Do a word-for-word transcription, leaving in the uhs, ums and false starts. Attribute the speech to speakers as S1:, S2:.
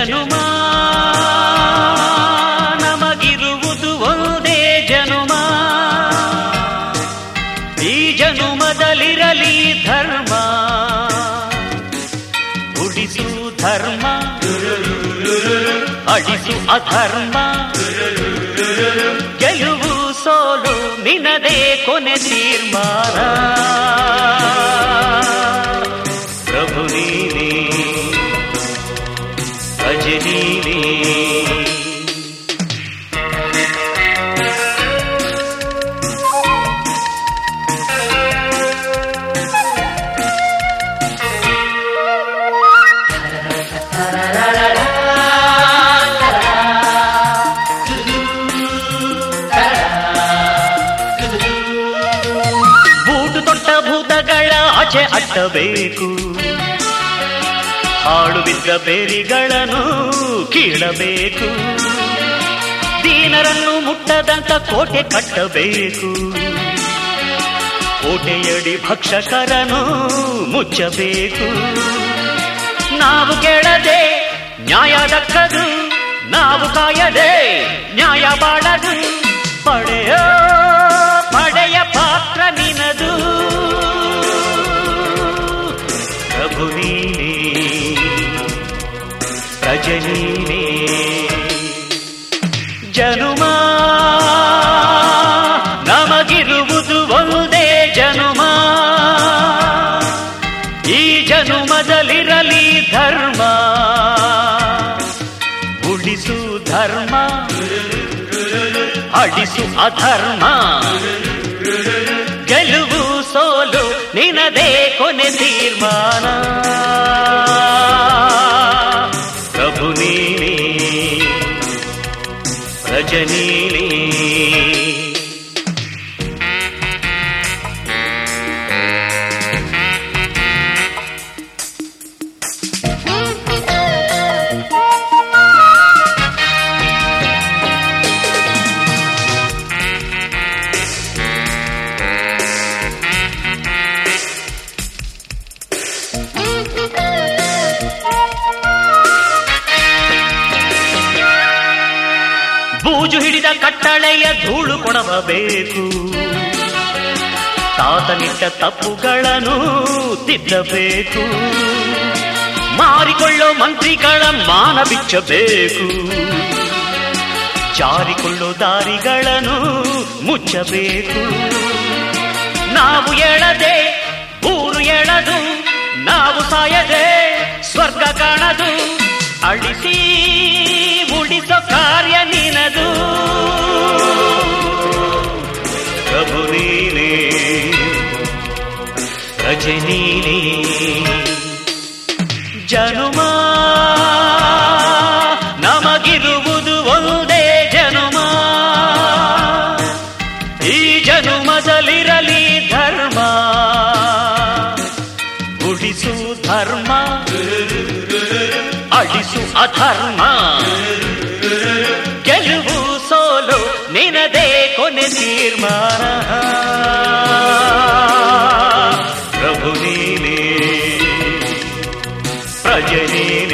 S1: ಜನುಮ ನಮಗಿರುವುದು ಒಂದೇ ಜನುಮ, ಈ ಜನುಮದಲ್ಲಿರಲಿ ಧರ್ಮ, ಉಳಿಸು ಧರ್ಮ ಅಳಿಸು ಅಧರ್ಮ, ಗೆಲುವು ಸೋಲು ನಿನದೇ ಕೊನೆ ತೀರ್ಮಾನ. ಪ್ರಭು ನೀನೇ ಪ್ರಜೆ ನೀನೇ. ಆಚೆ ಅಟ್ಟಬೇಕು, ಹಾಳು ಬಿದ್ದ ಬೇರಿಗಳನ್ನು ಕೀಳಬೇಕು, ದೀನರನ್ನು ಮುಟ್ಟದಂತ ಕೋಟೆ ಕಟ್ಟಬೇಕು, ಕೋಟೆಯಡಿ ಭಕ್ಷಕರನ್ನು ಮುಚ್ಚಬೇಕು. ನಾವು ಕೇಳದೆ ನ್ಯಾಯ ದಕ್ಕದು, ನಾವು ಕಾಯದೆ ನ್ಯಾಯ ಬಾಳದು, ಪಡೆಯ ಪಡೆಯ ಪಾತ್ರ ನಿನದು. ಪ್ರಭು ನೀನೇ ಪ್ರಜೆ ನೀನೇ. ಜನುಮ ನಮಗಿರುವುದು ಒಂದೇ ಜನುಮ, ಈ ಜನುಮದಲ್ಲಿರಲಿ ಧರ್ಮ, ಉಳಿಸು ಧರ್ಮ ಅಳಿಸು ಅಧರ್ಮ, ಗೆಲುವು ಸೋಲು ನಿನದೇ ಕೊನೆ ತೀರ್ಮಾನ. ಪ್ರಭು ನೀನೇ ಪ್ರಜೆ ನೀನೇ. ಬೂಜು ಹಿಡಿದ ಕಟ್ಟಳೆಯ ಧೂಳು ಕೊಡಬೇಕು, ತಾತನಿಟ್ಟ ತಪ್ಪುಗಳನ್ನು ತಿದ್ದಬೇಕು, ಮಾರಿಕೊಳ್ಳೋ ಮಂತ್ರಿಗಳ ಮಾನ ಬಿಚ್ಚಬೇಕು, ಜಾರಿಕೊಳ್ಳೋ ದಾರಿಗಳನ್ನು ಮುಚ್ಚಬೇಕು. ನಾವು ಎಳದೆ ಊರು ಎಳದು, ನಾವು ಸಾಯದೆ ಸ್ವರ್ಗ ಕಾಣದು, ಅಳಿಸಿ ಉಳಿಸೋ ಕಾರ್ಯ ನಿನದು. ಪ್ರಭು ನೀನೇ ಪ್ರಜೆ ನೀನೇ. ಜನುಮ ನಮಗಿರುವುದು ಒಂದೇ ಜನುಮ, ಈ ಜನುಮದಲ್ಲಿರಲಿ ಧರ್ಮ, ಉಳಿಸು ಧರ್ಮ ಅಳಿಸು ಅಧರ್ಮ, ಗೆಲುವು ಸೋಲು ನಿನದೇ ಕೊನೆ ತೀರ್ಮಾನ. ಪ್ರಭು ನೀನೇ ಪ್ರಜೆ ನೀನೇ.